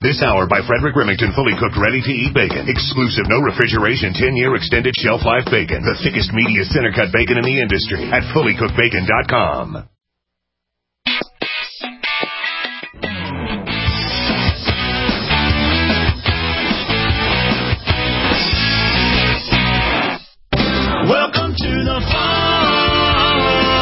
This hour by Frederick Remington, fully cooked, ready-to-eat bacon. Exclusive, no refrigeration, 10-year extended shelf life bacon. The thickest, meatiest, center-cut bacon in the industry at fullycookedbacon.com. Welcome to the farm,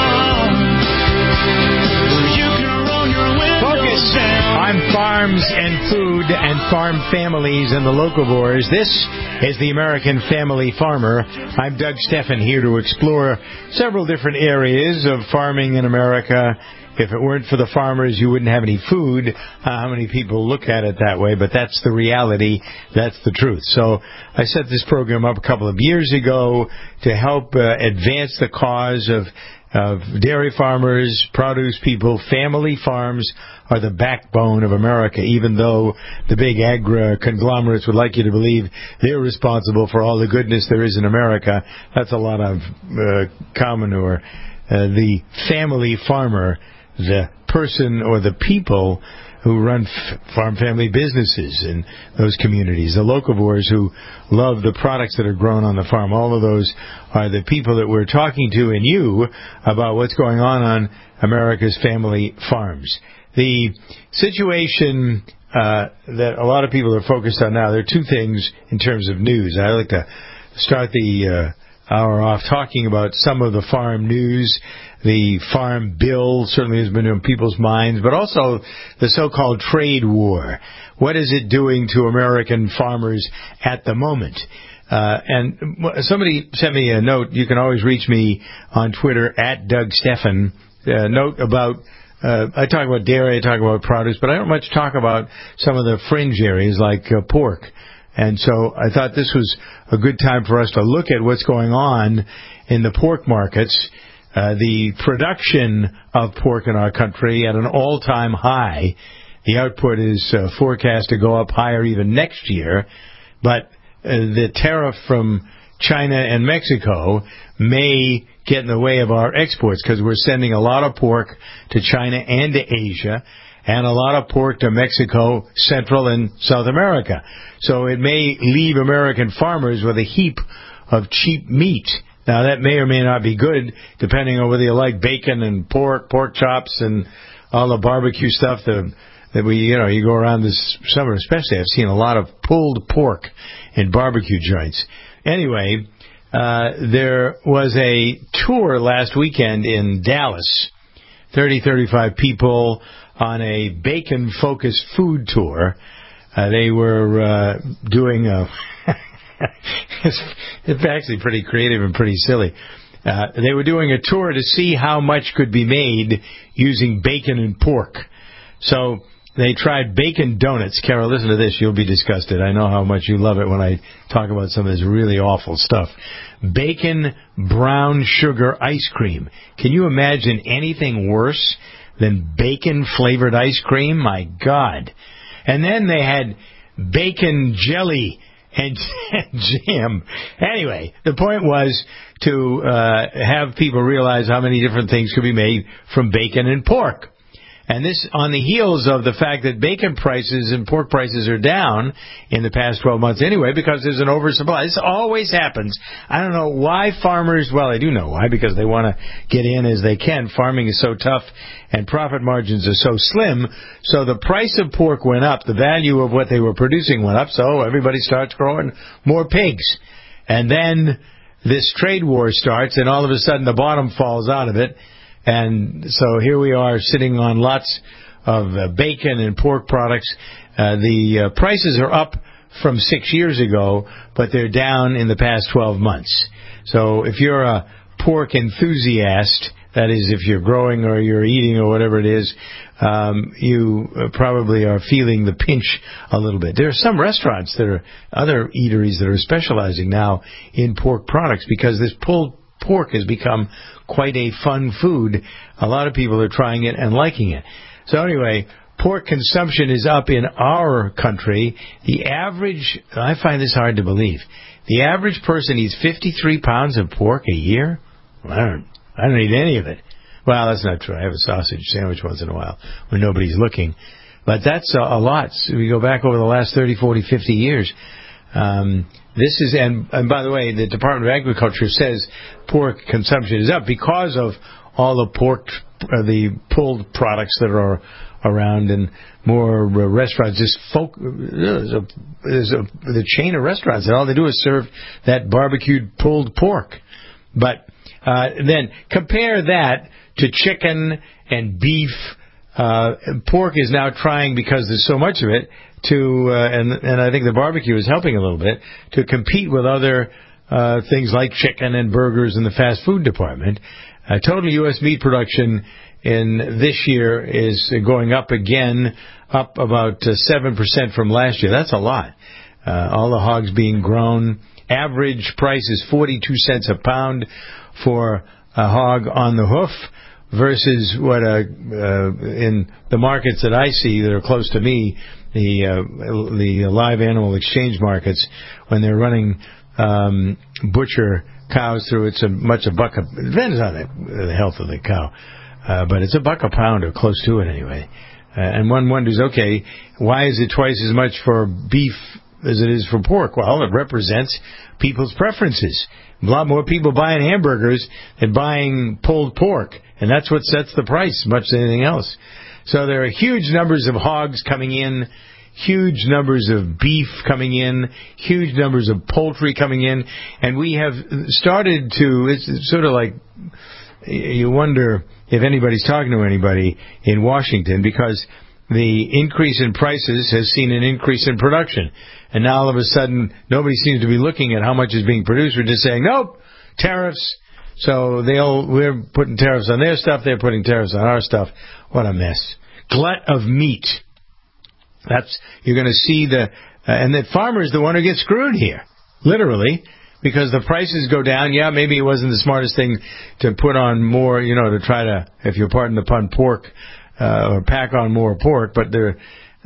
where you can roll your windows down. On farms and food and farm families and the locavores, this is the American Family Farmer. I'm Doug Steffen, here to explore several different areas of farming in America. If it weren't for the farmers, you wouldn't have any food. How many people look at it that way? But that's the reality. That's the truth. So I set this program up a couple of years ago to help advance the cause of dairy farmers, produce people. Family farms are the backbone of America, even though the big conglomerates would like you to believe they're responsible for all the goodness there is in America. That's a lot of common or the family farmer, the person or the people who run farm family businesses in those communities, the locavores who love the products that are grown on the farm. All of those are the people that we're talking to and you about what's going on America's family farms. The situation that a lot of people are focused on now, there are two things in terms of news. I like to start the hour off talking about some of the farm news. The farm bill certainly has been in people's minds, but also the so-called trade war. What is it doing to American farmers at the moment? And somebody sent me a note. You can always reach me on Twitter at Doug Steffen. Note about, I talk about dairy, I talk about produce, but I don't much talk about some of the fringe areas like pork. And so I thought this was a good time for us to look at what's going on in the pork markets. The production of pork in our country at an all-time high. The output is forecast to go up higher even next year. But the tariff from China and Mexico may get in the way of our exports because we're sending a lot of pork to China and to Asia and a lot of pork to Mexico, Central and South America. So it may leave American farmers with a heap of cheap meat. Now, that may or may not be good, depending on whether you like bacon and pork chops, and all the barbecue stuff that we, you go around this summer, especially. I've seen a lot of pulled pork in barbecue joints. Anyway, there was a tour last weekend in Dallas, 35 people on a bacon-focused food tour. They were doing a... It's actually pretty creative and pretty silly. They were doing a tour to see how much could be made using bacon and pork. So they tried bacon donuts. Carol, listen to this. You'll be disgusted. I know how much you love it when I talk about some of this really awful stuff. Bacon brown sugar ice cream. Can you imagine anything worse than bacon-flavored ice cream? My God. And then they had bacon jelly and jam. Anyway, the point was to have people realize how many different things could be made from bacon and pork. And this on the heels of the fact that bacon prices and pork prices are down in the past 12 months anyway because there's an oversupply. This always happens. I don't know why farmers, well, I do know why, because they want to get in as they can. Farming is so tough and profit margins are so slim. So the price of pork went up. The value of what they were producing went up. So everybody starts growing more pigs. And then this trade war starts, and all of a sudden the bottom falls out of it. And so here we are sitting on lots of bacon and pork products. The prices are up from 6 years ago, but they're down in the past 12 months. So if you're a pork enthusiast, that is, if you're growing or you're eating or whatever it is, you probably are feeling the pinch a little bit. There are some restaurants that are other eateries that are specializing now in pork products because this pulled pork has become quite a fun food. A lot of people are trying it and liking it. So anyway, pork consumption is up in our country. The average, I find this hard to believe, the average person eats 53 pounds of pork a year? I don't eat any of it. Well, that's not true. I have a sausage sandwich once in a while when nobody's looking. But that's a lot. So we go back over the last 30, 40, 50 years. This is, and by the way, the Department of Agriculture says pork consumption is up because of all the pork, the pulled products that are around, and more restaurants. There's a chain of restaurants that all they do is serve that barbecued pulled pork. But then compare that to chicken and beef. Pork is now trying, because there's so much of it, and I think the barbecue is helping a little bit, to compete with other things like chicken and burgers in the fast food department. Total U.S. meat production in this year is going up again, up about 7% from last year. That's a lot. All the hogs being grown. Average price is 42 cents a pound for a hog on the hoof, versus what in the markets that I see that are close to me, the live animal exchange markets, when they're running butcher cows through, it's it depends on the health of the cow, but it's $1 a pound or close to it anyway. And one wonders, okay, why is it twice as much for beef as it is for pork? Well, it represents people's preferences. A lot more people buying hamburgers than buying pulled pork, and that's what sets the price, much as anything else. So there are huge numbers of hogs coming in, huge numbers of beef coming in, huge numbers of poultry coming in, and we have started to, it's sort of like, you wonder if anybody's talking to anybody in Washington, because the increase in prices has seen an increase in production. And now all of a sudden, nobody seems to be looking at how much is being produced. We're just saying, nope, tariffs. So we're putting tariffs on their stuff, they're putting tariffs on our stuff. What a mess. Glut of meat. You're going to see and the farmer is the one who gets screwed here, literally, because the prices go down. Yeah, maybe it wasn't the smartest thing to put on more, to try to, if you're pardon the pun, pork, or pack on more pork, but they're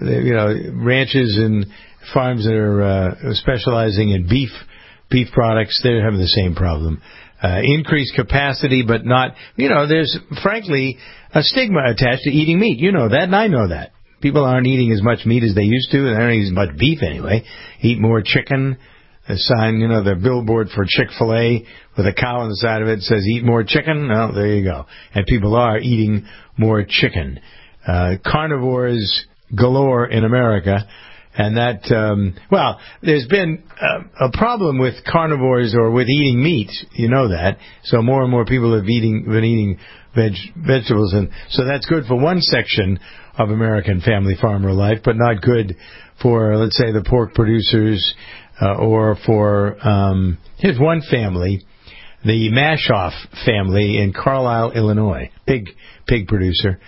ranches and farms that are specializing in beef products, they're having the same problem. Increased capacity, but not, there's frankly a stigma attached to eating meat. You know that, and I know that. People aren't eating as much meat as they used to, and they aren't eating as much beef anyway. Eat more chicken. The sign, the billboard for Chick-fil-A with a cow on the side of it says, eat more chicken. Oh, there you go. And people are eating more chicken. Carnivores galore in America. And that, there's been a problem with carnivores or with eating meat. You know that. So more and more people have been eating vegetables. And so that's good for one section of American family farmer life, but not good for, let's say, the pork producers, or for, here's one family, the Mashoff family in Carlisle, Illinois, pig producer.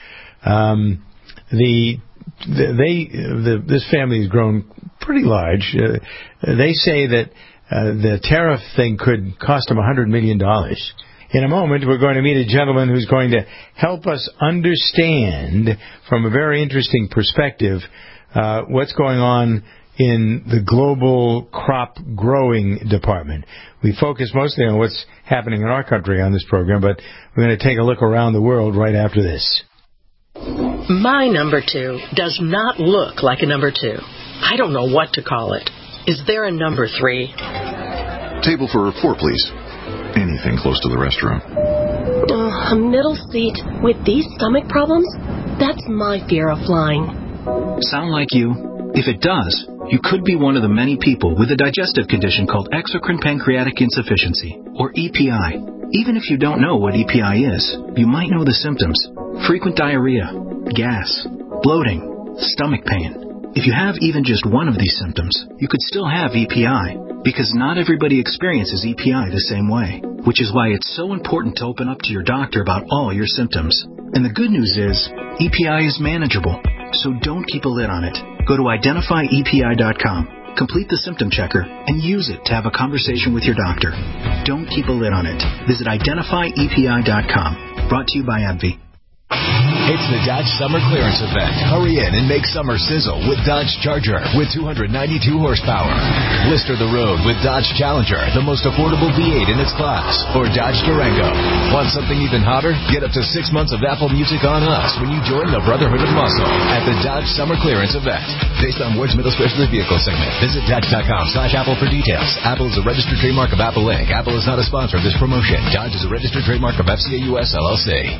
This family has grown pretty large. They say that the tariff thing could cost them $100 million. In a moment, we're going to meet a gentleman who's going to help us understand, from a very interesting perspective, what's going on in the global crop growing department. We focus mostly on what's happening in our country on this program, but we're going to take a look around the world right after this. My number 2 does not look like a number 2. I don't know what to call it. Is there a number 3? Table for 4, please. Anything close to the restroom. A middle seat with these stomach problems? That's my fear of flying. Sound like you? If it does, you could be one of the many people with a digestive condition called exocrine pancreatic insufficiency, or EPI. Even if you don't know what EPI is, you might know the symptoms: frequent diarrhea, gas, bloating, stomach pain. If you have even just one of these symptoms, you could still have EPI, because not everybody experiences EPI the same way, which is why it's so important to open up to your doctor about all your symptoms. And the good news is, EPI is manageable, so don't keep a lid on it. Go to identifyepi.com, complete the symptom checker, and use it to have a conversation with your doctor. Don't keep a lid on it. Visit identifyepi.com. Brought to you by AbbVie. It's the Dodge Summer Clearance Event. Hurry in and make summer sizzle with Dodge Charger with 292 horsepower. Blister the road with Dodge Challenger, the most affordable V8 in its class. Or Dodge Durango. Want something even hotter? Get up to 6 months of Apple Music on us when you join the Brotherhood of Muscle at the Dodge Summer Clearance Event. Based on Ward's Middle Specialty Vehicle segment. Visit Dodge.com/Apple for details. Apple is a registered trademark of Apple Inc. Apple is not a sponsor of this promotion. Dodge is a registered trademark of FCA US LLC.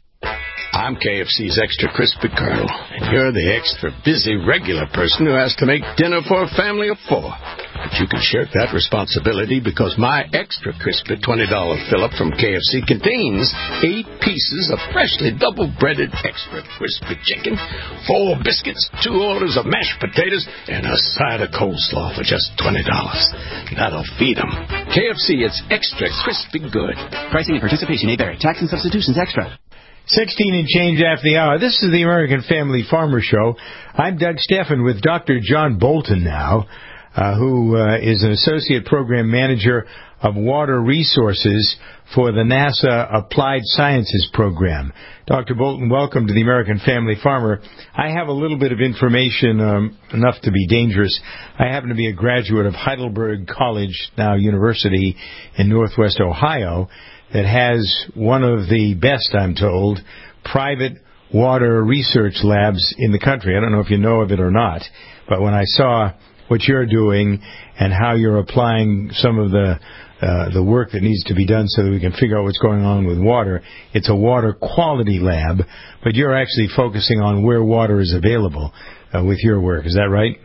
I'm KFC's Extra Crispy Colonel, and you're the extra busy regular person who has to make dinner for a family of 4. But you can shirk that responsibility because my Extra Crispy $20 fill-up from KFC contains 8 pieces of freshly double-breaded extra crispy chicken, 4 biscuits, 2 orders of mashed potatoes, and a side of coleslaw for just $20. That'll feed them. KFC, it's extra crispy good. Pricing and participation may vary. Tax and substitutions extra. 16 and change after the hour. This is the American Family Farmer Show. I'm Doug Steffen with Dr. John Bolton now, who is an Associate Program Manager of Water Resources for the NASA Applied Sciences Program. Dr. Bolton, welcome to the American Family Farmer. I have a little bit of information, enough to be dangerous. I happen to be a graduate of Heidelberg College, now University in Northwest Ohio, that has one of the best, I'm told, private water research labs in the country. I don't know if you know of it or not, but when I saw what you're doing and how you're applying some of the work that needs to be done so that we can figure out what's going on with water, it's a water quality lab, but you're actually focusing on where water is available with your work. Is that right?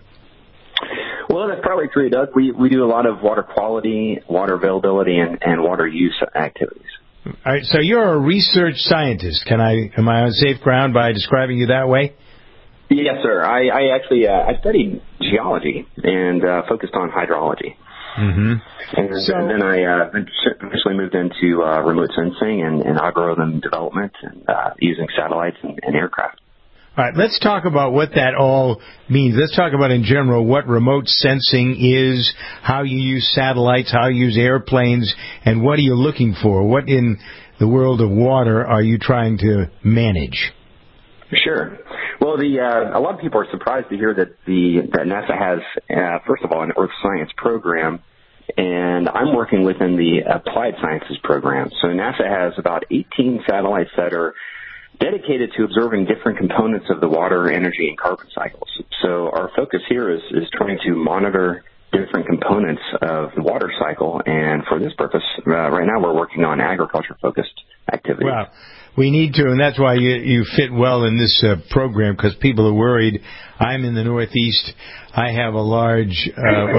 Well, that's probably true, Doug. We do a lot of water quality, water availability, and water use activities. All right, so you're a research scientist. Am I on safe ground by describing you that way? Yes, sir. I actually studied geology and focused on hydrology. Mm-hmm. And then I eventually moved into remote sensing and algorithm development and using satellites and aircraft. All right, let's talk about what that all means. Let's talk about in general what remote sensing is, how you use satellites, how you use airplanes, and what are you looking for? What in the world of water are you trying to manage? Sure. Well, a lot of people are surprised to hear that NASA has, first of all, an Earth Science program, and I'm working within the Applied Sciences program. So NASA has about 18 satellites that are dedicated to observing different components of the water, energy, and carbon cycles. So our focus here is trying to monitor different components of the water cycle, and for this purpose, right now we're working on agriculture-focused activities. Wow. We need to, and that's why you fit well in this program, because people are worried. I'm in the Northeast. I have a large,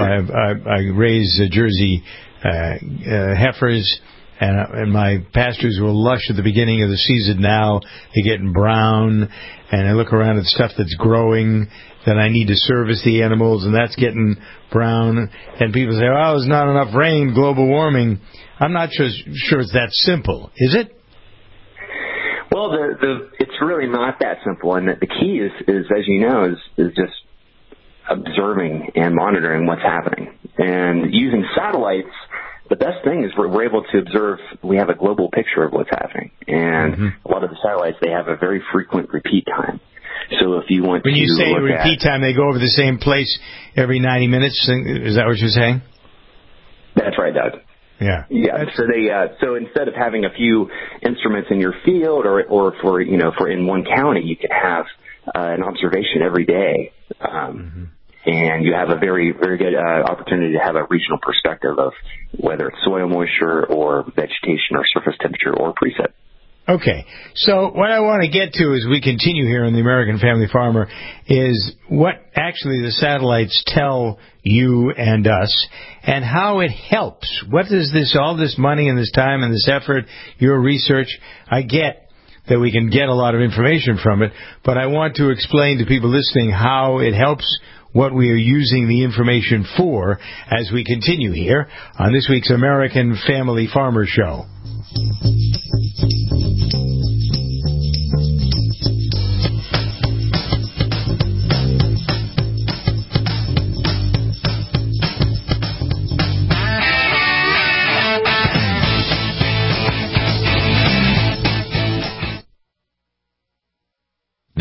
I raise Jersey heifers, and my pastures were lush at the beginning of the season. Now they're getting brown, and I look around at stuff that's growing that I need to service the animals, and that's getting brown. And people say, "Oh, there's not enough rain, global warming." I'm not sure it's that simple. Is it? Well, it's really not that simple, and the key is as you know, is just observing and monitoring what's happening. And using satellites, the best thing is we're able to observe. We have a global picture of what's happening, and a lot of the satellites, they have a very frequent repeat time. So if you want when you say repeat time, they go over the same place every 90 minutes. Is that what you're saying? That's right, Doug. Yeah. Yeah. So instead of having a few instruments in your field, or for in one county, you could have an observation every day, and you have a very, very good opportunity to have a regional perspective of whether it's soil moisture or vegetation or surface temperature or precip. Okay, so what I want to get to as we continue here on the American Family Farmer is what actually the satellites tell you and us and how it helps. What is all this money and this time and this effort, your research? I get that we can get a lot of information from it, but I want to explain to people listening how it helps, what we are using the information for as we continue here on this week's American Family Farmer Show.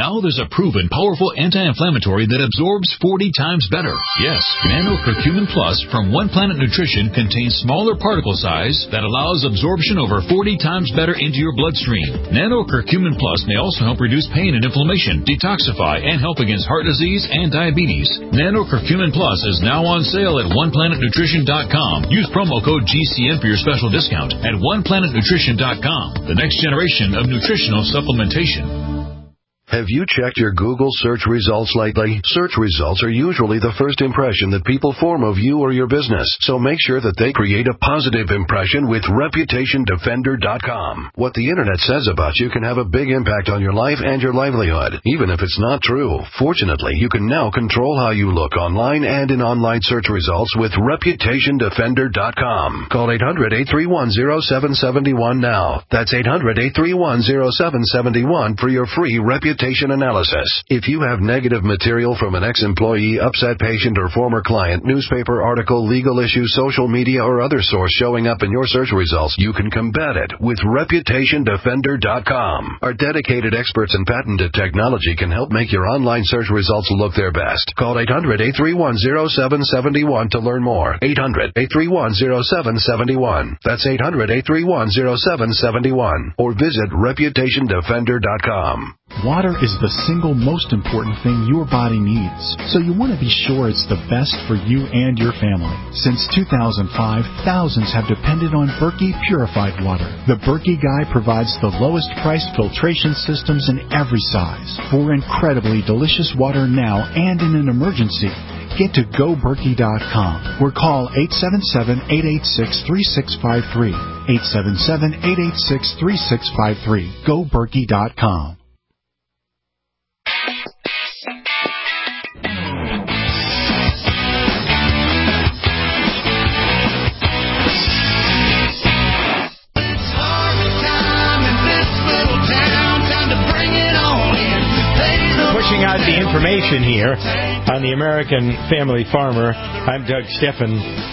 Now there's a proven, powerful anti-inflammatory that absorbs 40 times better. Yes, Nano Curcumin Plus from One Planet Nutrition contains smaller particle size that allows absorption over 40 times better into your bloodstream. Nano Curcumin Plus may also help reduce pain and inflammation, detoxify, and help against heart disease and diabetes. Nano Curcumin Plus is now on sale at OnePlanetNutrition.com. Use promo code GCN for your special discount at OnePlanetNutrition.com. The next generation of nutritional supplementation. Have you checked your Google search results lately? Search results are usually the first impression that people form of you or your business, so make sure that they create a positive impression with ReputationDefender.com. What the Internet says about you can have a big impact on your life and your livelihood, even if it's not true. Fortunately, you can now control how you look online and in online search results with ReputationDefender.com. Call 800-831-0771 now. That's 800-831-0771 for your free reputation analysis. If you have negative material from an ex-employee, upset patient, or former client, newspaper article, legal issue, social media, or other source showing up in your search results, you can combat it with ReputationDefender.com. Our dedicated experts and patented technology can help make your online search results look their best. Call 800-831-0771 to learn more. 800-831-0771. That's 800-831-0771. Or visit ReputationDefender.com. Water is the single most important thing your body needs, so you want to be sure it's the best for you and your family. Since 2005, thousands have depended on Berkey purified water. The Berkey Guy provides the lowest priced filtration systems in every size for incredibly delicious water now and in an emergency. Get to GoBerkey.com or call 877-886-3653. 877-886-3653. GoBerkey.com. Pushing out the information here on the American Family Farmer. I'm Doug Steffen.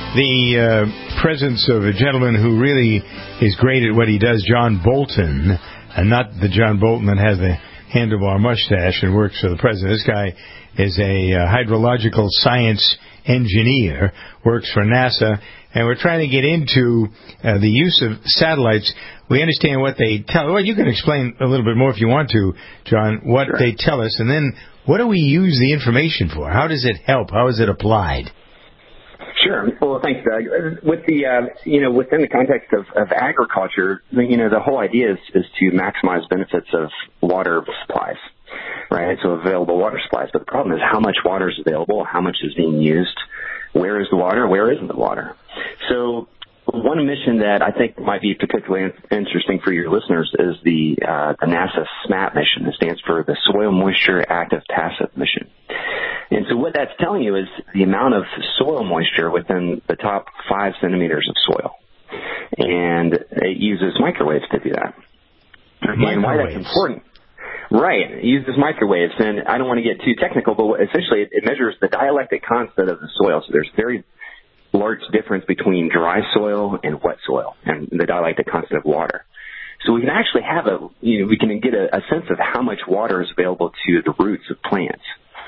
The presence of a gentleman who really is great at what he does, John Bolton, and not the John Bolton that has the handlebar mustache and works for the president. This guy is a hydrological science engineer, works for NASA, and we're trying to get into the use of satellites. We understand what they tell. Well, you can explain a little bit more if you want to, John, what they tell us, and then what do we use the information for? How does it help? How is it applied? Sure. Well, thanks, Doug. With the, within the context of agriculture, the whole idea is to maximize benefits of water supplies, right? So available water supplies. But the problem is how much water is available, how much is being used, where is the water, where isn't the water. So one mission that I think might be particularly interesting for your listeners is the NASA SMAP mission. It stands for the Soil Moisture Active Passive Mission. And so what that's telling you is the amount of soil moisture within the top 5 centimeters of soil. And it uses microwaves to do that. And why that's important. Right. It uses microwaves. And I don't want to get too technical, but essentially it measures the dielectric constant of the soil. So there's very large difference between dry soil and wet soil and the dielectric constant of water. So we can actually have we can get a sense of how much water is available to the roots of plants.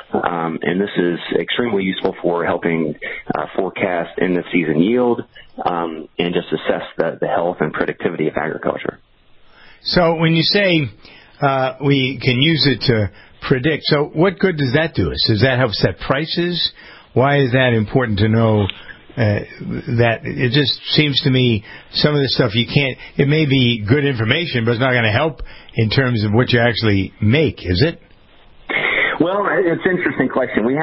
And this is extremely useful for helping forecast end-of-season yield and just assess the health and productivity of agriculture. So when you say we can use it to predict, so what good does that do us? Does that help set prices? Why is that important to know? That it just seems to me some of the stuff you can't. It may be good information, but it's not going to help in terms of what you actually make, is it? Well, it's an interesting question. We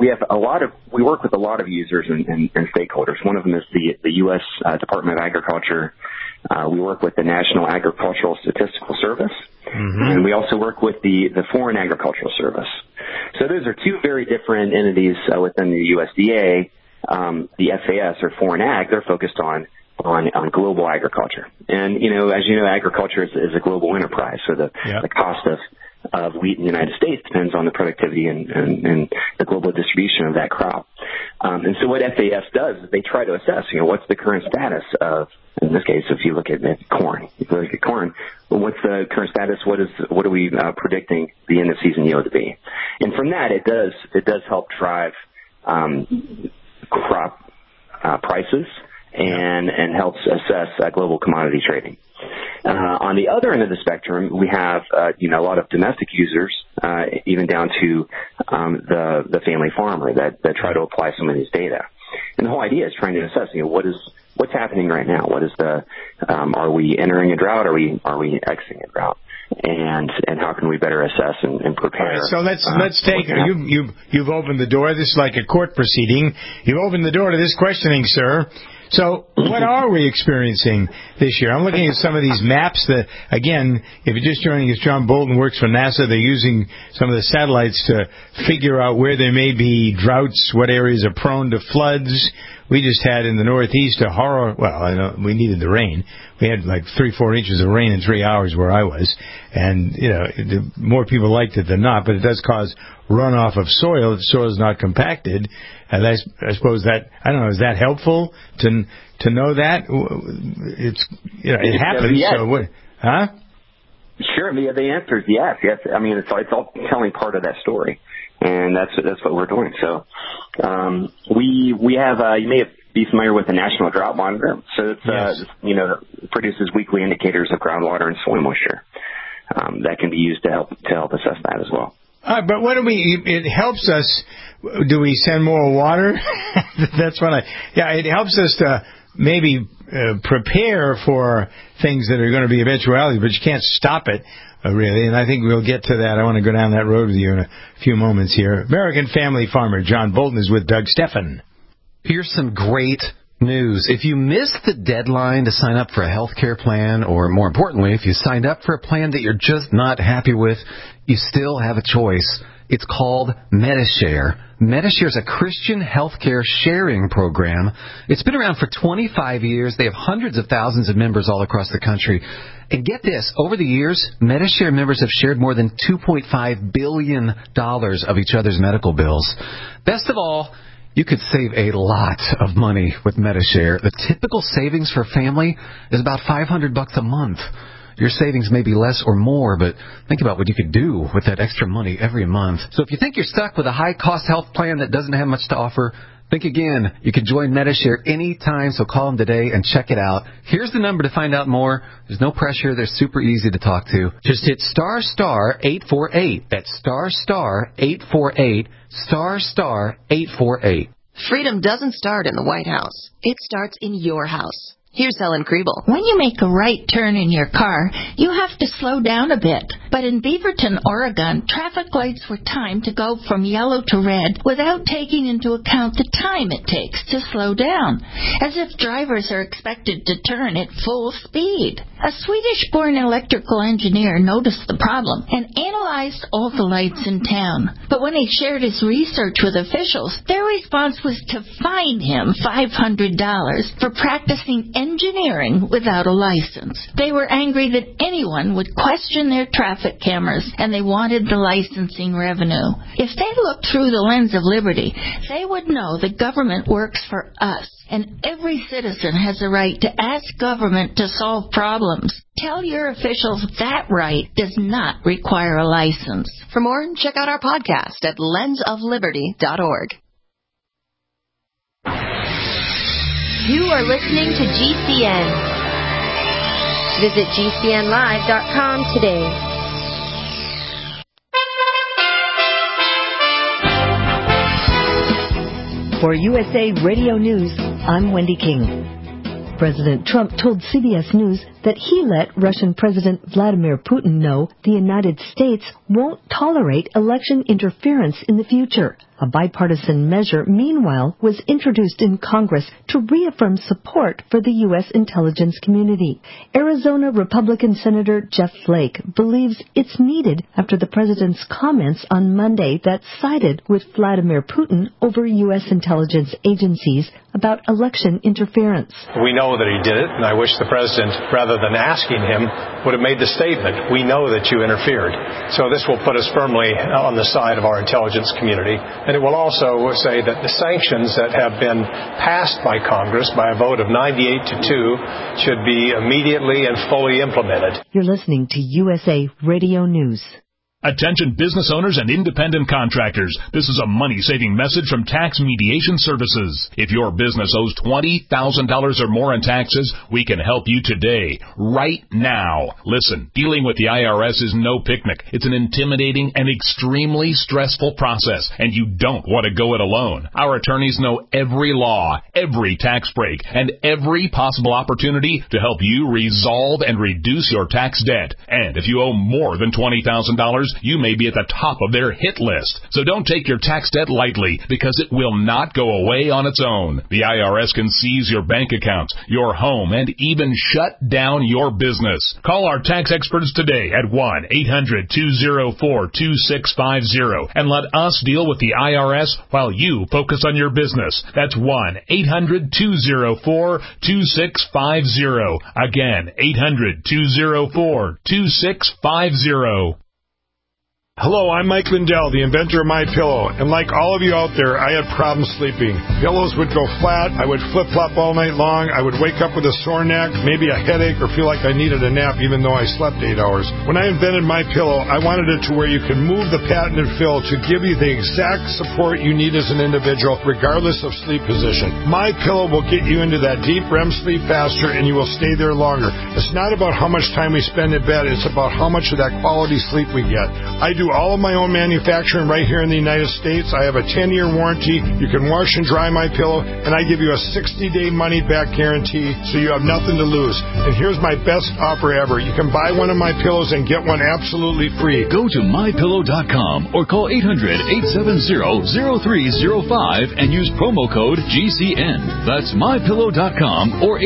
work with a lot of users and stakeholders. One of them is the U.S. Department of Agriculture. We work with the National Agricultural Statistical Service, and we also work with the Foreign Agricultural Service. So those are two very different entities within the USDA. The FAS, or Foreign Ag, they're focused on global agriculture. And, as you know, agriculture is a global enterprise. So the cost of wheat in the United States depends on the productivity and the global distribution of that crop. And so what FAS does is they try to assess, what's the current status of, in this case, if you look at corn, what's the current status? What are we predicting the end of season yield to be? And from that, it does help drive crop prices and helps assess global commodity trading. On the other end of the spectrum, we have a lot of domestic users, even down to the family farmer that try to apply some of these data. And the whole idea is trying to assess, what's happening right now. What is are we entering a drought? Are we exiting a drought? And how can we better assess and prepare? All right, so let's take you've opened the door. This is like a court proceeding. You've opened the door to this questioning, sir. So what are we experiencing this year? I'm looking at some of these maps that, again, if you're just joining us, John Bolton works for NASA. They're using some of the satellites to figure out where there may be droughts, what areas are prone to floods. We just had in the Northeast a horror. Well, I know we needed the rain. We had like 3-4 inches of rain in 3 hours where I was, and more people liked it than not. But it does cause runoff of soil if the soil is not compacted. And I suppose that, I don't know, is that helpful to know that? It's it happens. Yes. So what? Huh? Sure. The answer is yes. Yes. I mean, it's all telling part of that story. And that's what we're doing. So we have you may be familiar with the National Drought Monitor. So it's it produces weekly indicators of groundwater and soil moisture that can be used to help assess that as well. But what do it helps us. Do we send more water? That's what it helps us to maybe prepare for things that are going to be eventualities, but you can't stop it. Really, and I think we'll get to that. I want to go down that road with you in a few moments here. American Family Farmer John Bolton is with Doug Steffen. Here's some great news. If you missed the deadline to sign up for a health care plan, or more importantly, if you signed up for a plan that you're just not happy with, you still have a choice. It's called Medi-Share. Medi-Share is a Christian healthcare sharing program. It's been around for 25 years. They have hundreds of thousands of members all across the country. And get this, over the years, Medi-Share members have shared more than $2.5 billion of each other's medical bills. Best of all, you could save a lot of money with Medi-Share. The typical savings for a family is about $500 a month. Your savings may be less or more, but think about what you could do with that extra money every month. So if you think you're stuck with a high-cost health plan that doesn't have much to offer, think again. You can join Medi-Share anytime, so call them today and check it out. Here's the number to find out more. There's no pressure. They're super easy to talk to. Just hit *848. That's *848, *848. Freedom doesn't start in the White House. It starts in your house. Here's Helen Kriebel. When you make a right turn in your car, you have to slow down a bit. But in Beaverton, Oregon, traffic lights were timed to go from yellow to red without taking into account the time it takes to slow down, as if drivers are expected to turn at full speed. A Swedish-born electrical engineer noticed the problem and analyzed all the lights in town. But when he shared his research with officials, their response was to fine him $500 for practicing engineering without a license. They were angry that anyone would question their traffic cameras, and they wanted the licensing revenue. If they looked through the lens of liberty, they would know the government works for us, and every citizen has a right to ask government to solve problems. Tell your officials that right does not require a license. For more, check out our podcast at lensofliberty.org. You are listening to GCN. Visit GCNlive.com today. For USA Radio News, I'm Wendy King. President Trump told CBS News that he let Russian President Vladimir Putin know the United States won't tolerate election interference in the future. A bipartisan measure, meanwhile, was introduced in Congress to reaffirm support for the U.S. intelligence community. Arizona Republican Senator Jeff Flake believes it's needed after the president's comments on Monday that sided with Vladimir Putin over U.S. intelligence agencies about election interference. We know that he did it, and I wish the president, rather rather than asking him, would have made the statement, we know that you interfered. So this will put us firmly on the side of our intelligence community. And it will also say that the sanctions that have been passed by Congress by a vote of 98-2 should be immediately and fully implemented. You're listening to USA Radio News. Attention business owners and independent contractors. This is a money-saving message from Tax Mediation Services. If your business owes $20,000 or more in taxes, we can help you today, right now. Listen, dealing with the IRS is no picnic. It's an intimidating and extremely stressful process, and you don't want to go it alone. Our attorneys know every law, every tax break, and every possible opportunity to help you resolve and reduce your tax debt. And if you owe more than $20,000, you may be at the top of their hit list. So don't take your tax debt lightly, because it will not go away on its own. The IRS can seize your bank accounts, your home, and even shut down your business. Call our tax experts today at 1-800-204-2650 and let us deal with the IRS while you focus on your business. That's 1-800-204-2650. Again, 800-204-2650. Hello, I'm Mike Lindell, the inventor of MyPillow, and like all of you out there, I had problems sleeping. Pillows would go flat, I would flip-flop all night long, I would wake up with a sore neck, maybe a headache, or feel like I needed a nap even though I slept 8 hours. When I invented MyPillow, I wanted it to where you could move the patented fill to give you the exact support you need as an individual, regardless of sleep position. MyPillow will get you into that deep REM sleep faster, and you will stay there longer. It's not about how much time we spend in bed, it's about how much of that quality sleep we get. I do all of my own manufacturing right here in the United States. I have a 10-year warranty. You can wash and dry my pillow, and I give you a 60-day money-back guarantee, so you have nothing to lose. And here's my best offer ever. You can buy one of my pillows and get one absolutely free. Go to MyPillow.com or call 800-870-0305 and use promo code GCN. That's MyPillow.com or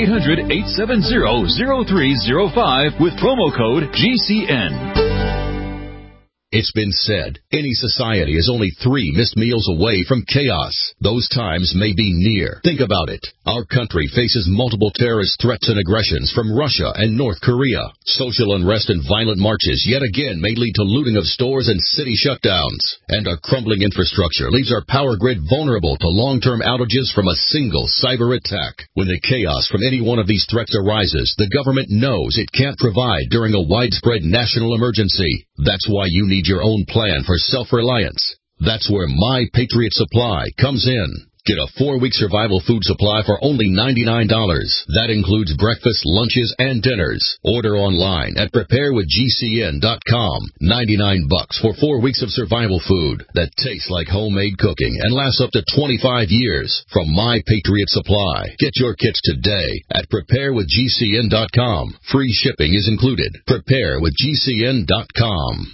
800-870-0305 with promo code GCN. It's been said, any society is only 3 missed meals away from chaos. Those times may be near. Think about it. Our country faces multiple terrorist threats and aggressions from Russia and North Korea. Social unrest and violent marches yet again may lead to looting of stores and city shutdowns. And our crumbling infrastructure leaves our power grid vulnerable to long-term outages from a single cyber attack. When the chaos from any one of these threats arises, the government knows it can't provide during a widespread national emergency. That's why you need your own plan for self-reliance. That's where My Patriot Supply comes in. Get a 4-week survival food supply for only $99. That includes breakfast, lunches, and dinners. Order online at preparewithgcn.com. $99 for 4 weeks of survival food that tastes like homemade cooking and lasts up to 25 years from My Patriot Supply. Get your kits today at preparewithgcn.com. Free shipping is included. Preparewithgcn.com.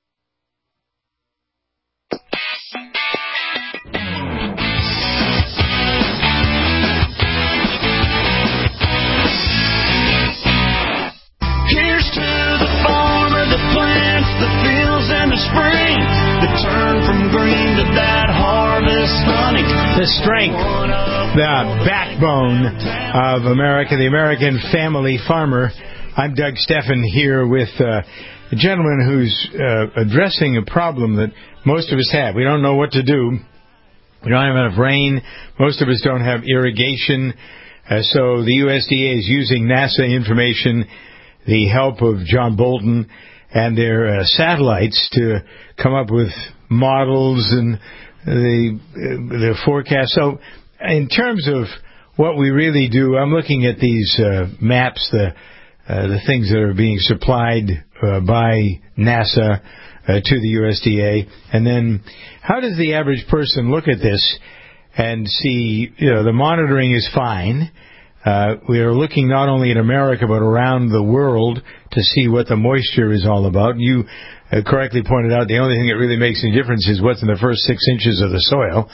Spring, the turn from green to that harvest honey. The strength, the backbone of America, the American family farmer. I'm Doug Steffen here with a gentleman who's addressing a problem that most of us have. We don't know what to do. We don't have enough rain. Most of us don't have irrigation. So the USDA is using NASA information, the help of John Bolton, and their satellites to come up with models and the forecast. So in terms of what we really do, I'm looking at these maps, the things that are being supplied by NASA to the USDA. And then how does the average person look at this and see, the monitoring is fine. We are looking not only in America but around the world to see what the moisture is all about. You correctly pointed out the only thing that really makes any difference is what's in the first 6 inches of the soil.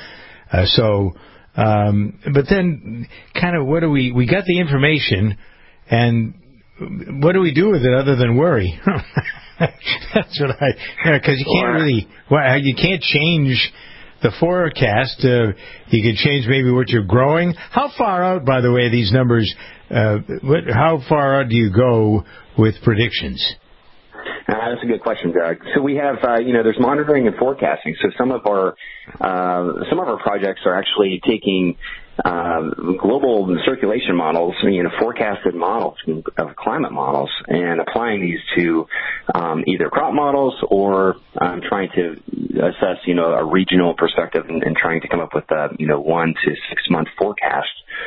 But then kind of what do we got the information, and what do we do with it other than worry? That's what because you can't really, you can't change the forecast. You can change maybe what you're growing. How far out, by the way, these numbers how far do you go with predictions? That's a good question, Doug. So we have, there's monitoring and forecasting. So some of our projects are actually taking global circulation models, forecasted models of climate models, and applying these to either crop models or trying to assess, a regional perspective and trying to come up with a, 1 to 6 month forecast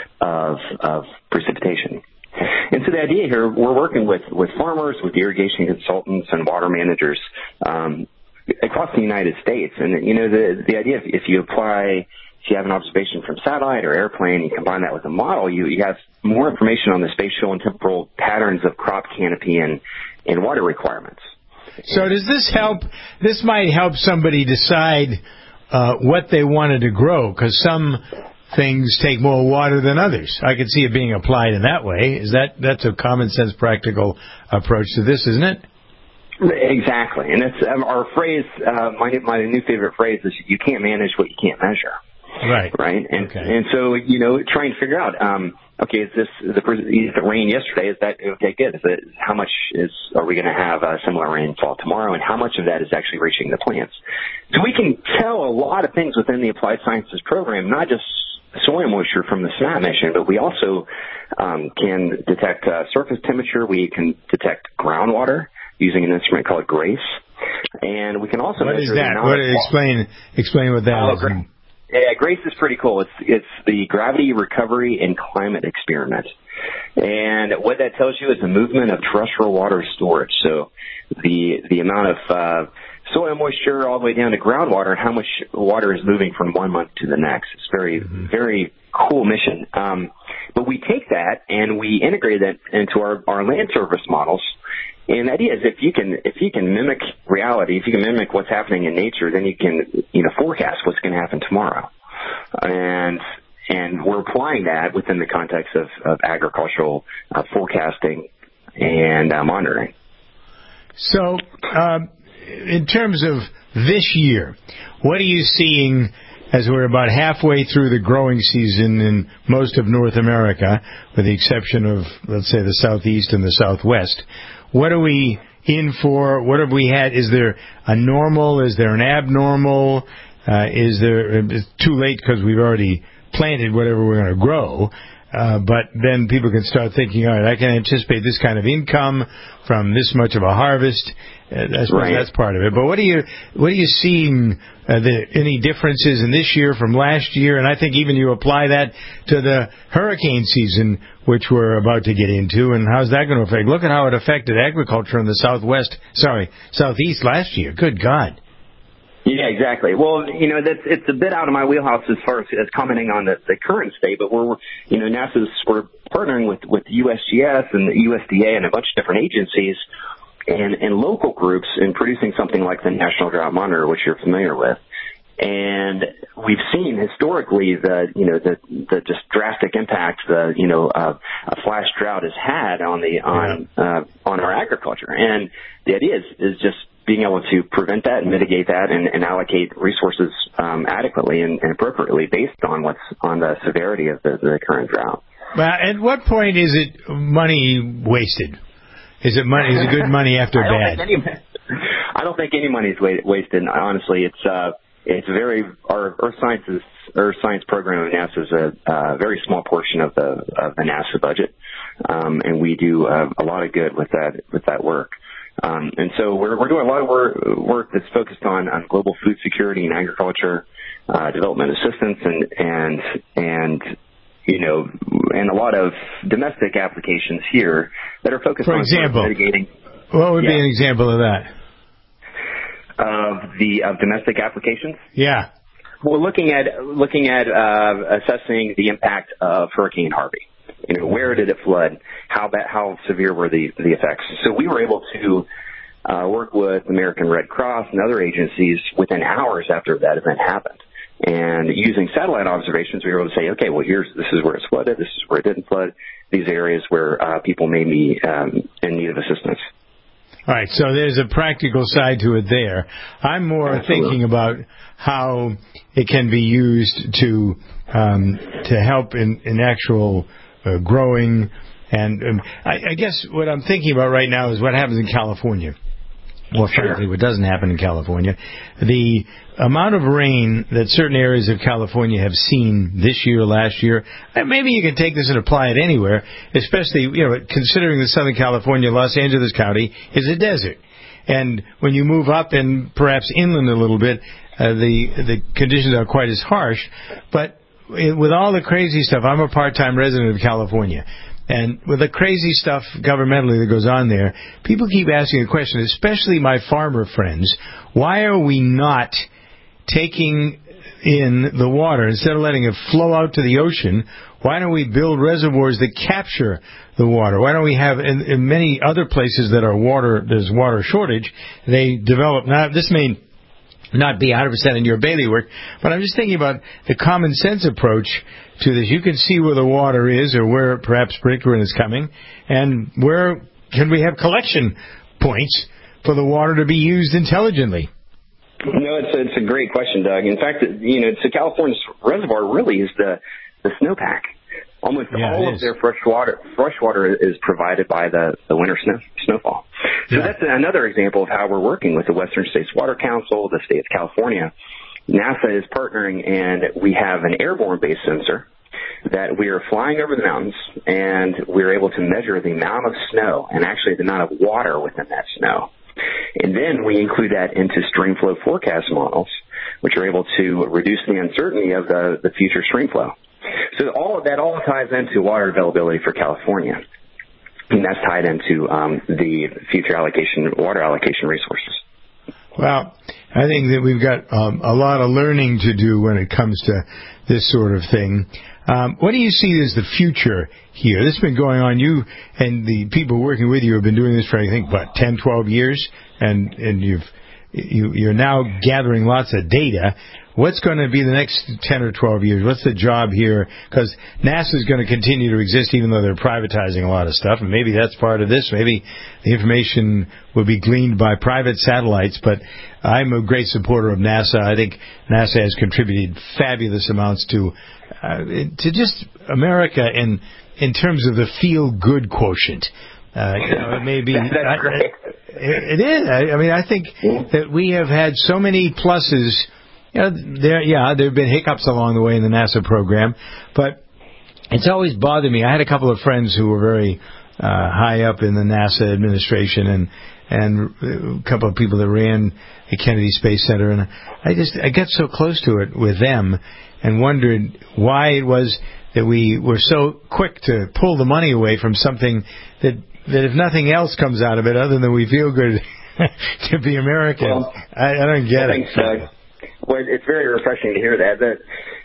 of precipitation. And so the idea here, we're working with farmers, with irrigation consultants, and water managers across the United States. And, the idea, if you have an observation from satellite or airplane, you combine that with a model, you have more information on the spatial and temporal patterns of crop canopy and water requirements. So does this help? This might help somebody decide what they wanted to grow, because some things take more water than others. I could see it being applied in that way. That's a common sense, practical approach to this, isn't it? Exactly. And it's our phrase, my new favorite phrase is, you can't manage what you can't measure. Right. And so, trying to figure out, is this the rain yesterday? Is that okay? Good. How much are we going to have similar rainfall tomorrow, and how much of that is actually reaching the plants? So we can tell a lot of things within the Applied Sciences program, not just soil moisture from the SNAP mission, but we also can detect surface temperature. We can detect groundwater using an instrument called GRACE, and we can also what measure is that? Explain what that is. Yeah, GRACE is pretty cool. It's the Gravity Recovery and Climate Experiment. And what that tells you is the movement of terrestrial water storage. So the amount of soil moisture all the way down to groundwater, and how much water is moving from one month to the next. It's very, very cool mission. But we take that and we integrate that into our land service models. And the idea is, if you can mimic reality, if you can mimic what's happening in nature, then you can, forecast what's going to happen tomorrow. And we're applying that within the context of agricultural forecasting and monitoring. So, in terms of this year, what are you seeing as we're about halfway through the growing season in most of North America, with the exception of, let's say, the Southeast and the Southwest? What are we in for? What have we had? Is there a normal? Is there an abnormal? It's too late because we've already planted whatever we're going to grow. But then people can start thinking, all right, I can anticipate this kind of income from this much of a harvest. I suppose that's part of it. But what are you seeing? Any differences in this year from last year? And I think even you apply that to the hurricane season, which we're about to get into, and how's that going to affect? Look at how it affected agriculture in the Southeast last year. Good God. Yeah, exactly. Well, it's a bit out of my wheelhouse as far as commenting on the current state, but we're partnering with USGS and the USDA and a bunch of different agencies and local groups in producing something like the National Drought Monitor, which you're familiar with. And we've seen historically the just drastic impact a flash drought has had on our agriculture. And the idea is just being able to prevent that and mitigate that and allocate resources adequately and appropriately based on the severity of the current drought. At what point is it money wasted? Is it good money after bad? I don't think any money is wasted. Honestly, it's very our Earth Science program at NASA is a very small portion of the NASA budget, and we do a lot of good with that work. And so we're doing a lot of work that's focused on global food security and agriculture, development assistance, and a lot of domestic applications here that are focused on mitigating. What would be an example of that? Of domestic applications? Yeah. We're looking at assessing the impact of Hurricane Harvey. Where did it flood? How severe were the effects? So we were able to work with American Red Cross and other agencies within hours after that event happened. And using satellite observations, we were able to say, okay, well, this is where it's flooded, this is where it didn't flood, these areas where people may be in need of assistance. All right, so there's a practical side to it there. I'm more thinking about how it can be used to help in actual growing And I guess what I'm thinking about right now is what happens in California. Well, frankly, what doesn't happen in California. The amount of rain that certain areas of California have seen this year, last year, maybe you can take this and apply it anywhere, especially, considering that Southern California, Los Angeles County, is a desert. And when you move up and perhaps inland a little bit, the conditions are quite as harsh. But with all the crazy stuff, I'm a part-time resident of California. And with the crazy stuff governmentally that goes on there, people keep asking a question, especially my farmer friends, why are we not taking in the water, instead of letting it flow out to the ocean, why don't we build reservoirs that capture the water? Why don't we have, in many other places that are there's water shortage, they develop, this may not be 100% in your bailiwick, but I'm just thinking about the common sense approach to this. You can see where the water is or where perhaps sprinkler is coming, and where can we have collection points for the water to be used intelligently? No, it's a great question, Doug. In fact, so California's reservoir really is the snowpack. Almost all of their fresh water is provided by the winter snowfall. So that's another example of how we're working with the Western States Water Council, the state of California. NASA is partnering, and we have an airborne-based sensor that we are flying over the mountains, and we're able to measure the amount of snow and actually the amount of water within that snow. And then we include that into stream flow forecast models, which are able to reduce the uncertainty of the future stream flow. So all ties into water availability for California, and that's tied into the future water allocation resources. Well, I think that we've got a lot of learning to do when it comes to this sort of thing. What do you see as the future here? This has been going on. You and the people working with you have been doing this for, I think, 10, 12 years, and you're now gathering lots of data. What's going to be the next 10 or 12 years? What's the job here? Because NASA is going to continue to exist even though they're privatizing a lot of stuff, and maybe that's part of this. Maybe the information will be gleaned by private satellites, but I'm a great supporter of NASA. I think NASA has contributed fabulous amounts to just America in terms of the feel-good quochent. It may be... That's great. It is. I think that we have had so many pluses. There have been hiccups along the way in the NASA program, but it's always bothered me. I had a couple of friends who were very high up in the NASA administration, and a couple of people that ran the Kennedy Space Center, and I got so close to it with them and wondered why it was that we were so quick to pull the money away from something that if nothing else comes out of it other than we feel good to be American. Well, I don't get it. Thanks, well, it's very refreshing to hear that.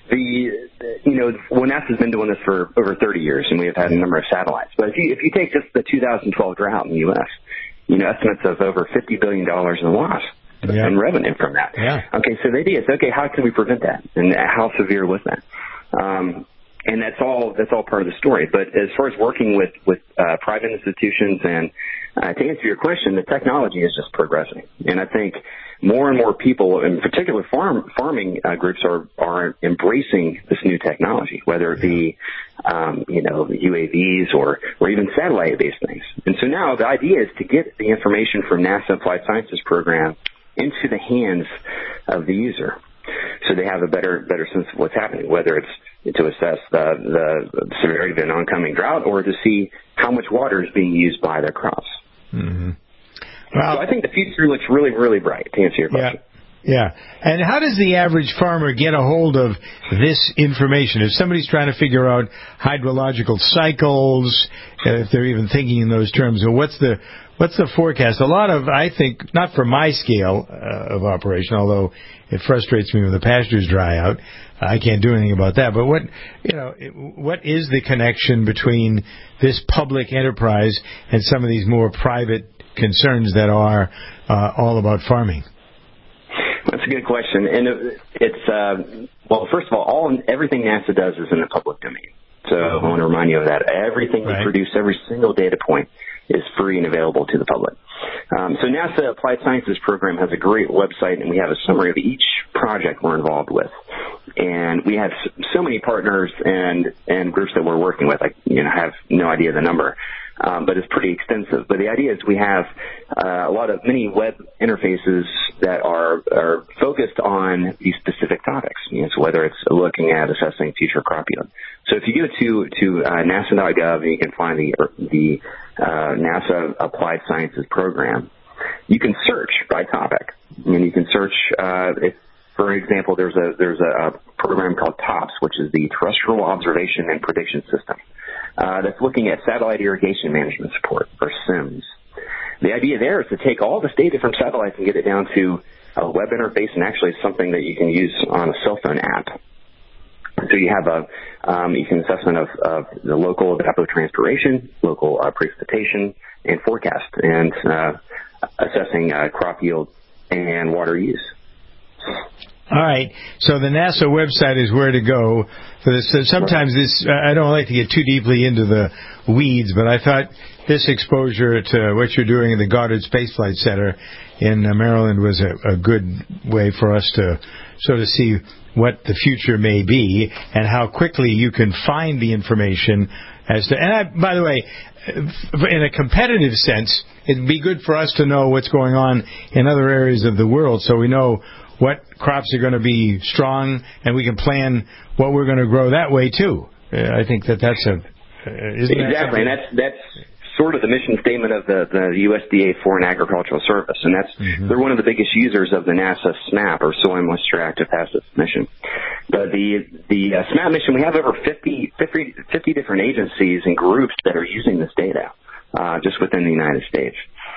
NASA's been doing this for over 30 years, and we have had a number of satellites. But if you take just the 2012 drought in the U.S., estimates of over $50 billion in loss in revenue from that. Yeah. Okay, so the idea is, how can we prevent that, and how severe was that? And that's all part of the story. But as far as working with private institutions, and to answer your question, the technology is just progressing, and I think more and more people, in particular farming groups, are embracing this new technology, whether it be UAVs or even satellite-based things. And so now the idea is to get the information from NASA Applied Sciences program into the hands of the user, so they have a better sense of what's happening, whether it's to assess the severity of an oncoming drought or to see how much water is being used by their crops. Mm-hmm. Well, so I think the future looks really, really bright, to answer your question. Yeah. And how does the average farmer get a hold of this information? If somebody's trying to figure out hydrological cycles, if they're even thinking in those terms, or what's the forecast? A lot of, I think, not for my scale of operation, although it frustrates me when the pastures dry out. I can't do anything about that. But what is the connection between this public enterprise and some of these more private concerns that are all about farming? That's a good question, and it's first of all, everything NASA does is in the public domain. So I want to remind you of that. Everything we produce, every single data point, is free and available to the public. So NASA Applied Sciences program has a great website, and we have a summary of each project we're involved with. And we have so many partners and groups that we're working with. I have no idea the number, but it's pretty extensive. But the idea is we have a lot of mini web interfaces that are focused on these specific topics. So whether it's looking at assessing future crop yield. So if you go to NASA.gov, you can find the NASA Applied Sciences program. You can search by topic, and you can search if. For example, there's a program called TOPS, which is the Terrestrial Observation and Prediction System, that's looking at satellite irrigation management support, or SIMS. The idea there is to take all this data from satellites and get it down to a web interface, and actually something that you can use on a cell phone app. So you have you can assessment of the local evapotranspiration, local precipitation, and forecast, and assessing crop yield and water use. All right, so the NASA website is where to go for this. Sometimes I don't like to get too deeply into the weeds, but I thought this exposure to what you're doing in the Goddard Space Flight Center in Maryland was a good way for us to sort of see what the future may be and how quickly you can find the information as to. And by the way, in a competitive sense, it'd be good for us to know what's going on in other areas of the world, so we know what crops are going to be strong, and we can plan what we're going to grow that way too. I think that's exactly, and that's sort of the mission statement of the USDA Foreign Agricultural Service, and they're one of the biggest users of the NASA SMAP, or Soil Moisture Active Passive mission. But the SMAP mission, we have over 50 different agencies and groups that are using this data just within the United States,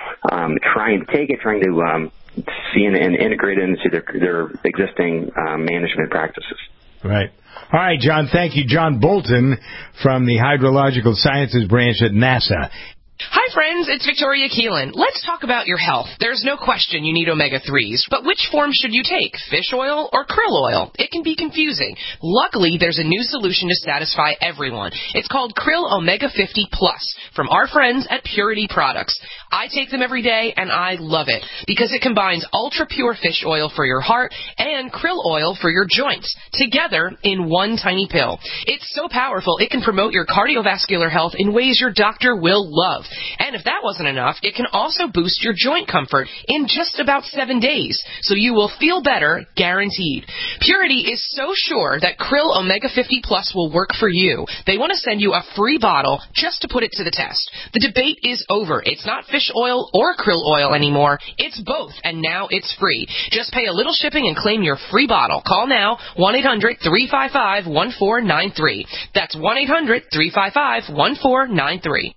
trying to see and integrate it into their existing management practices. Right. All right, John, thank you. John Bolton from the Hydrological Sciences Branch at NASA. Hi, friends. It's Victoria Keelan. Let's talk about your health. There's no question you need omega-3s, but which form should you take, fish oil or krill oil? It can be confusing. Luckily, there's a new solution to satisfy everyone. It's called Krill Omega 50 Plus from our friends at Purity Products. I take them every day, and I love it because it combines ultra-pure fish oil for your heart and krill oil for your joints together in one tiny pill. It's so powerful, it can promote your cardiovascular health in ways your doctor will love. And if that wasn't enough, it can also boost your joint comfort in just about 7 days, so you will feel better, guaranteed. Purity is so sure that Krill Omega 50 Plus will work for you. They want to send you a free bottle just to put it to the test. The debate is over. It's not fish oil or krill oil anymore. It's both, and now it's free. Just pay a little shipping and claim your free bottle. Call now, 1-800-355-1493. That's 1-800-355-1493.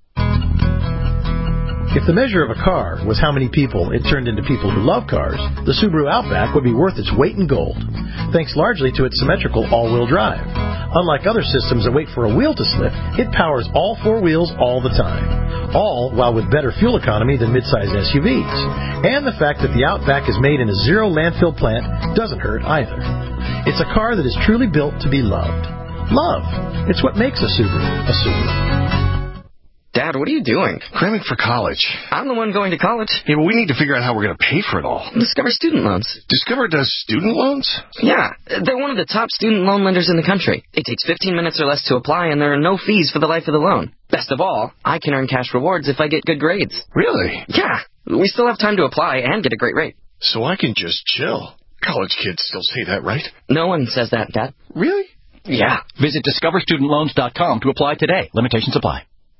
If the measure of a car was how many people it turned into people who love cars, the Subaru Outback would be worth its weight in gold, thanks largely to its symmetrical all-wheel drive. Unlike other systems that wait for a wheel to slip, it powers all four wheels all the time, all while with better fuel economy than midsize SUVs. And the fact that the Outback is made in a zero landfill plant doesn't hurt either. It's a car that is truly built to be loved. Love. It's what makes a Subaru a Subaru. Dad, what are you doing? Cramming for college. I'm the one going to college. Yeah, but we need to figure out how we're going to pay for it all. Discover Student Loans. Discover does student loans? Yeah, they're one of the top student loan lenders in the country. It takes 15 minutes or less to apply, and there are no fees for the life of the loan. Best of all, I can earn cash rewards if I get good grades. Really? Yeah, we still have time to apply and get a great rate. So I can just chill. College kids still say that, right? No one says that, Dad. Really? Yeah. Visit discoverstudentloans.com to apply today. Limitations apply.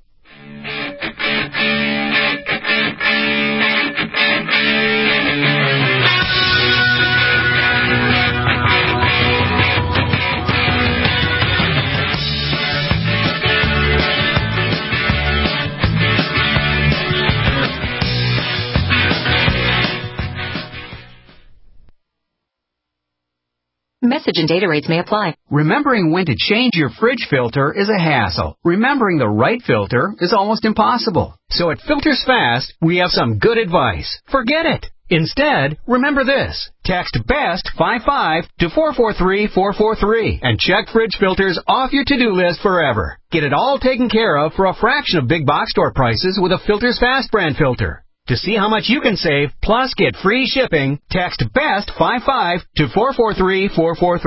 Message and data rates may apply. Remembering when to change your fridge filter is a hassle. Remembering the right filter is almost impossible. So at Filters Fast, we have some good advice. Forget it. Instead, remember this. Text BEST55 to 443-443 and check fridge filters off your to-do list forever. Get it all taken care of for a fraction of big box store prices with a Filters Fast brand filter. To see how much you can save, plus get free shipping, text BEST55 to 443-443.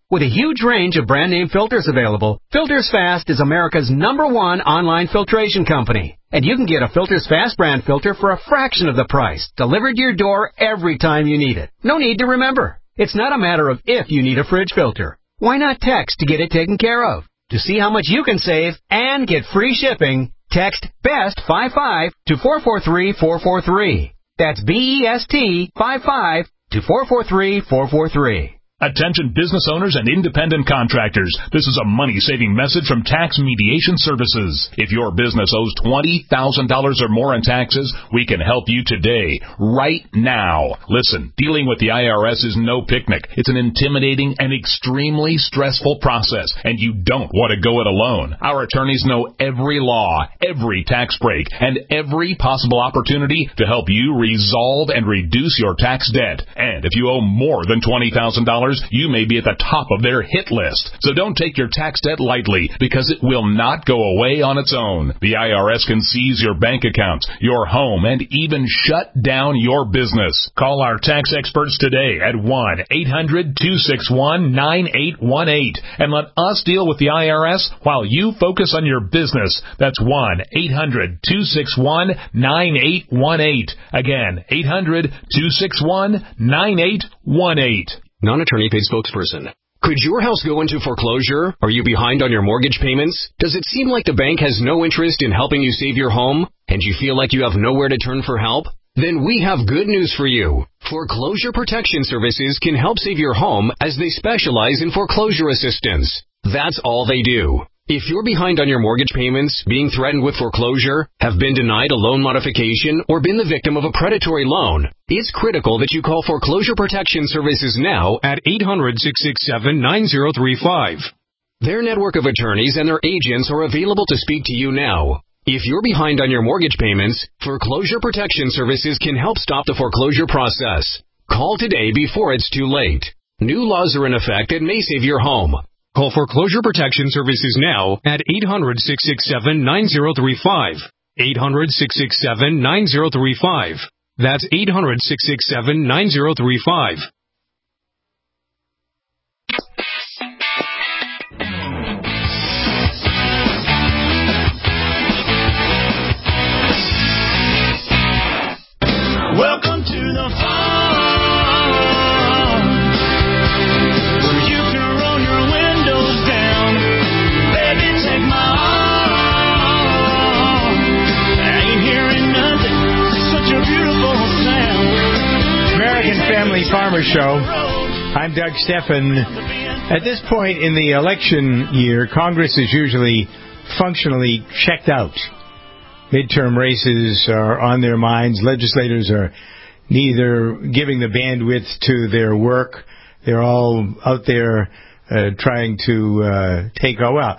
With a huge range of brand-name filters available, Filters Fast is America's #1 online filtration company. And you can get a Filters Fast brand filter for a fraction of the price, delivered to your door every time you need it. No need to remember. It's not a matter of if you need a fridge filter. Why not text to get it taken care of? To see how much you can save and get free shipping, text BEST55 to 443-443. That's BEST 55 to 443-443. Attention business owners and independent contractors. This is a money-saving message from Tax Mediation Services. If your business owes $20,000 or more in taxes, we can help you today, right now. Listen, dealing with the IRS is no picnic. It's an intimidating and extremely stressful process, and you don't want to go it alone. Our attorneys know every law, every tax break, and every possible opportunity to help you resolve and reduce your tax debt. And if you owe more than $20,000, you may be at the top of their hit list. So don't take your tax debt lightly, because it will not go away on its own. The IRS can seize your bank accounts, your home, and even shut down your business. Call our tax experts today at 1-800-261-9818 and let us deal with the IRS while you focus on your business. That's 1-800-261-9818. Again, 800-261-9818. Non-attorney paid spokesperson. Could your house go into foreclosure? Are you behind on your mortgage payments? Does it seem like the bank has no interest in helping you save your home? And you feel like you have nowhere to turn for help? Then we have good news for you. Foreclosure Protection Services can help save your home, as they specialize in foreclosure assistance. That's all they do. If you're behind on your mortgage payments, being threatened with foreclosure, have been denied a loan modification, or been the victim of a predatory loan, it's critical that you call Foreclosure Protection Services now at 800-667-9035. Their network of attorneys and their agents are available to speak to you now. If you're behind on your mortgage payments, Foreclosure Protection Services can help stop the foreclosure process. Call today before it's too late. New laws are in effect that may save your home. Call Foreclosure Protection Services now at 800-667-9035. 800-667-9035. That's 800-667-9035. Welcome to the farm, where you can roll your windows down. Baby, take my arm. I ain't hearing nothing, such a beautiful sound. American Family Farmer Show. I'm Doug Steffen. At this point in the election year, Congress is usually functionally checked out. Midterm races are on their minds. Legislators are neither giving the bandwidth to their work. They're all out there trying to take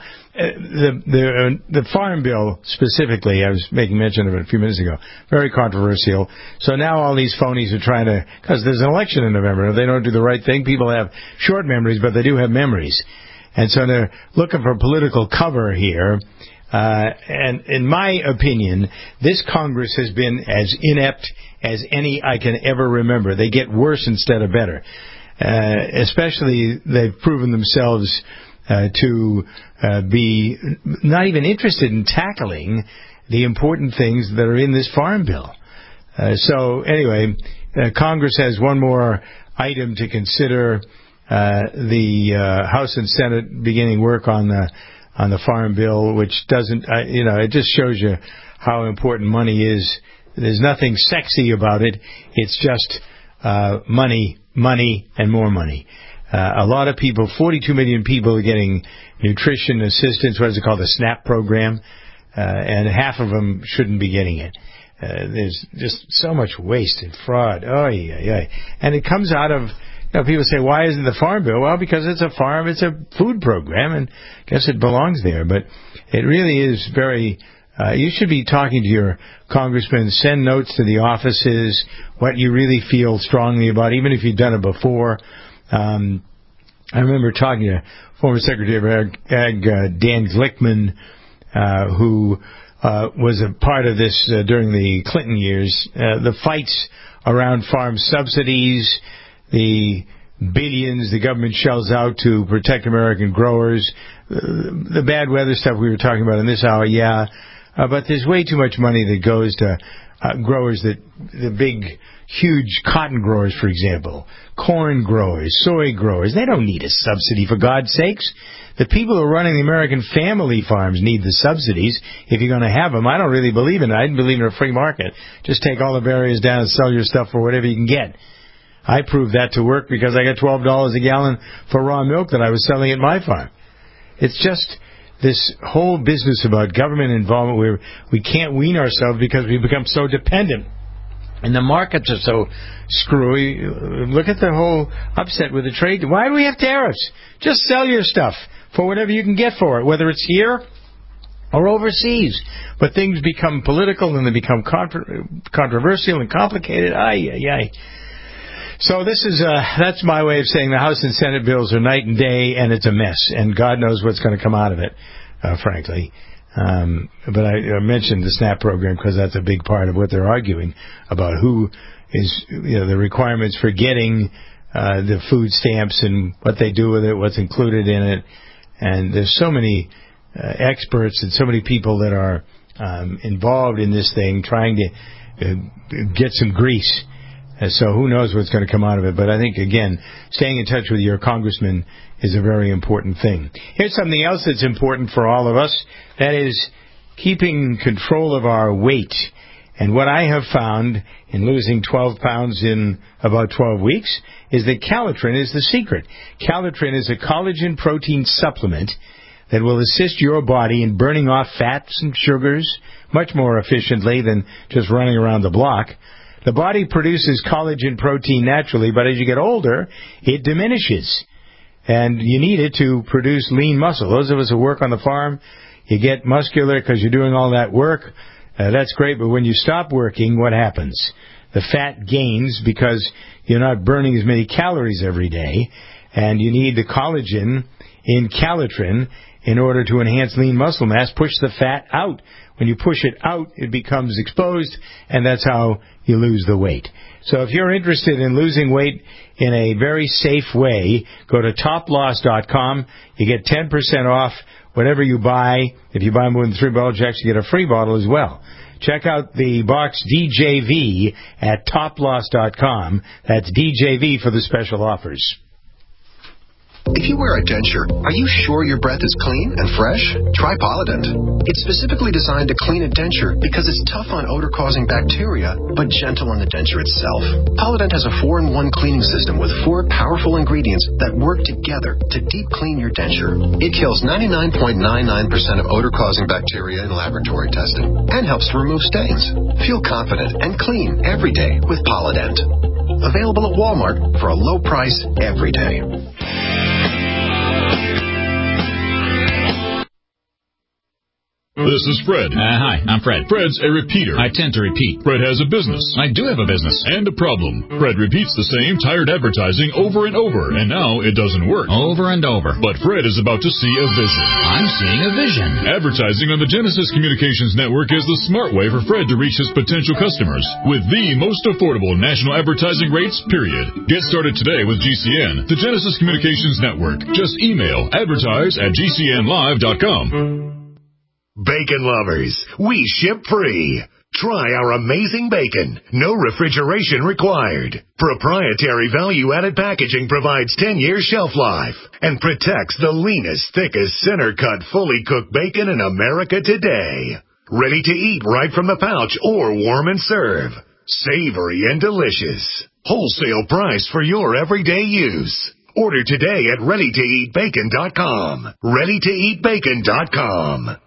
the Farm Bill specifically. I was making mention of it a few minutes ago. Very controversial. So now all these phonies are trying to, because there's an election in November. If they don't do the right thing, people have short memories, but they do have memories. And so they're looking for political cover here. And in my opinion, this Congress has been as inept as any I can ever remember. They get worse instead of better. Especially, they've proven themselves to be not even interested in tackling the important things that are in this Farm Bill. So anyway, Congress has one more item to consider. The House and Senate beginning work on the Farm Bill, which doesn't, it just shows you how important money is. There's nothing sexy about it. It's just money, and more money. A lot of people, 42 million people, are getting nutrition assistance, what is it called, the SNAP program, and half of them shouldn't be getting it. There's just so much waste and fraud. And it comes out of, people say, why isn't the Farm Bill? Well, because it's a food program, and I guess it belongs there. But it really is very, you should be talking to your congressman, send notes to the offices, what you really feel strongly about, even if you've done it before. I remember talking to former Secretary of Ag, Dan Glickman, who was a part of this during the Clinton years. The fights around farm subsidies, the billions the government shells out to protect American growers. The bad weather stuff we were talking about in this hour, yeah. But there's way too much money that goes to growers, the big, huge cotton growers, for example, corn growers, soy growers. They don't need a subsidy, for God's sakes. The people who are running the American family farms need the subsidies if you're going to have them. I don't really believe in it. I believe in a free market. Just take all the barriers down and sell your stuff for whatever you can get. I proved that to work because I got $12 a gallon for raw milk that I was selling at my farm. It's just this whole business about government involvement where we can't wean ourselves because we become so dependent. And the markets are so screwy. Look at the whole upset with the trade. Why do we have tariffs? Just sell your stuff for whatever you can get for it, whether it's here or overseas. But things become political and they become controversial and complicated. So this is that's my way of saying the House and Senate bills are night and day, and it's a mess. And God knows what's going to come out of it, frankly. But I mentioned the SNAP program because that's a big part of what they're arguing about, who is, the requirements for getting the food stamps and what they do with it, what's included in it. And there's so many experts and so many people that are involved in this thing trying to get some grease. So who knows what's going to come out of it. But I think, again, staying in touch with your congressman is a very important thing. Here's something else that's important for all of us. That is keeping control of our weight. And what I have found in losing 12 pounds in about 12 weeks is that Calitrin is the secret. Calitrin is a collagen protein supplement that will assist your body in burning off fats and sugars much more efficiently than just running around the block. The body produces collagen protein naturally, but as you get older, it diminishes. And you need it to produce lean muscle. Those of us who work on the farm, you get muscular because you're doing all that work. That's great, but when you stop working, what happens? The fat gains because you're not burning as many calories every day, and you need the collagen in Calitrin in order to enhance lean muscle mass, push the fat out. When you push it out, it becomes exposed, and that's how you lose the weight. So if you're interested in losing weight in a very safe way, go to toploss.com. You get 10% off whatever you buy. If you buy more than 3 bottles, you actually get a free bottle as well. Check out the box DJV at toploss.com. That's DJV for the special offers. If you wear a denture, are you sure your breath is clean and fresh? Try Polident. It's specifically designed to clean a denture because it's tough on odor-causing bacteria, but gentle on the denture itself. Polident has a 4-in-1 cleaning system with 4 powerful ingredients that work together to deep clean your denture. It kills 99.99% of odor-causing bacteria in laboratory testing and helps to remove stains. Feel confident and clean every day with Polident. Available at Walmart for a low price every day. This is Fred. Hi, I'm Fred. Fred's a repeater. I tend to repeat. Fred has a business. I do have a business. And a problem. Fred repeats the same tired advertising over and over, and now it doesn't work. Over and over. But Fred is about to see a vision. I'm seeing a vision. Advertising on the Genesis Communications Network is the smart way for Fred to reach his potential customers with the most affordable national advertising rates, period. Get started today with GCN, the Genesis Communications Network. Just email advertise@gcnlive.com. Bacon lovers, we ship free. Try our amazing bacon. No refrigeration required. Proprietary value-added packaging provides 10 years shelf life and protects the leanest, thickest, center-cut, fully cooked bacon in America today. Ready to eat right from the pouch or warm and serve. Savory and delicious. Wholesale price for your everyday use. Order today at ReadyToEatBacon.com. ReadyToEatBacon.com.